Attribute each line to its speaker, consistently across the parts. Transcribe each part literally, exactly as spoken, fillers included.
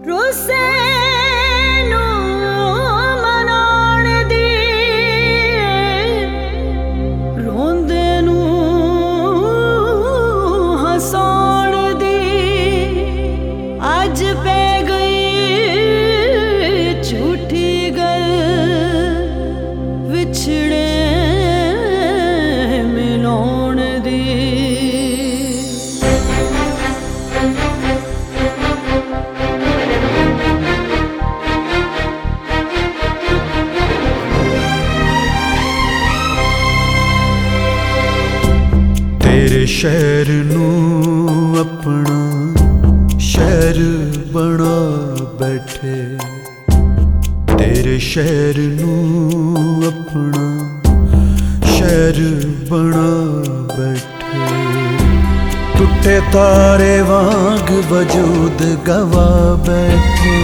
Speaker 1: तेरे शहर नू अपना शहर बना बैठे, तेरे शहर नू अपना शहर बना बैठे। टुटे तारे वांग वजूद गवा बैठे,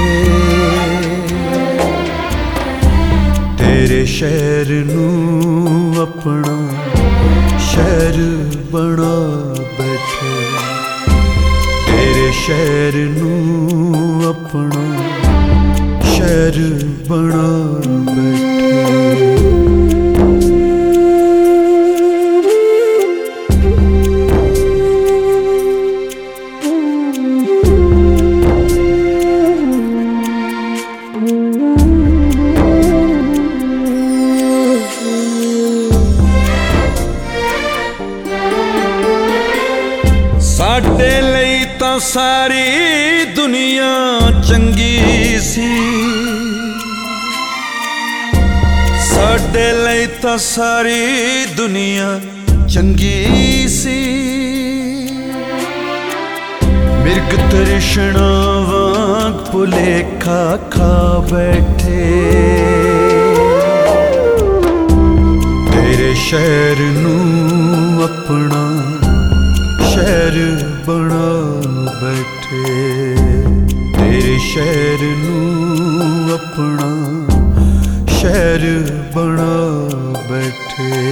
Speaker 1: तेरे शहर नू अपना शहर बना बैठे, तेरे शहर नू अपना शहर बना बैठे। साडे लई तां सारी दुनिया चंगी सी, साडे लई तां सारी दुनिया चंगी सी। मिर्ग तृष्णा वांग भुलेखा खा बैठे, तेरे शहर नू अपना शहर बना बैठे, तेरे शहर नू अपना शहर बना बैठे।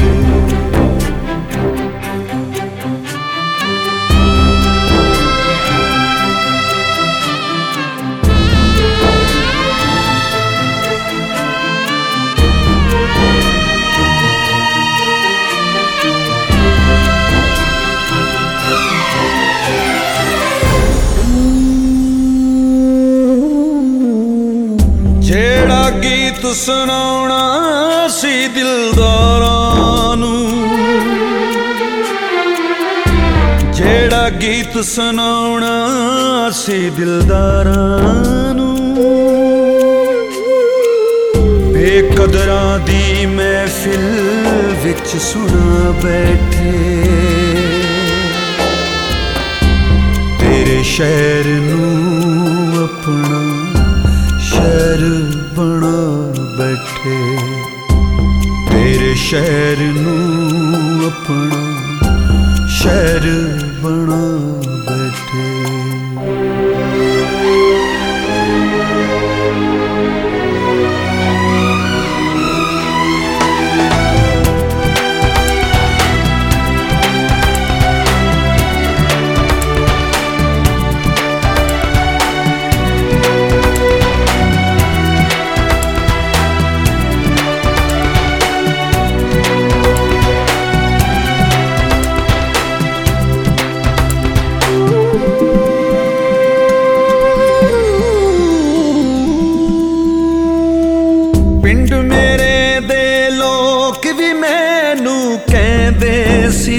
Speaker 1: जेड़ा गीत सुनाउणा सी दिलदारां नू, जेड़ा गीत सुनाउणा सी दिलदारां नू, बेकदरां दी महफिल विच सुना बैठे, तेरे शहर नू अपना शहर बना बैठे, तेरे शहर नू अपना शहर बना बैठे। पिंड मेरे दे लोक भी मैनू कहंदे सी,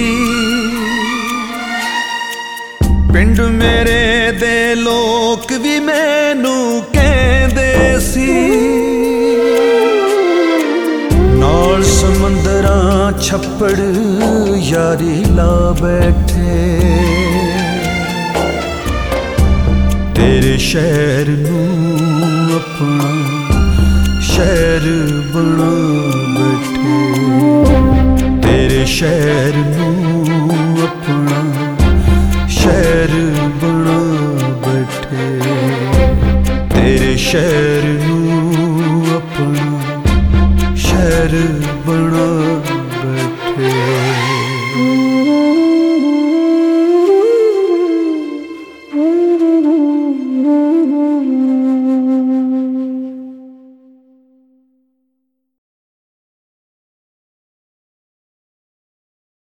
Speaker 1: पिंड मेरे दे लोक भी मैनू कहंदे सी। नाल समंदरां छप्पड़ यारी ला बैठे, तेरे शहर नू अपना शहर बना बैठे, तेरे शहर नू अपना शहर बना बैठे, तेरे शहर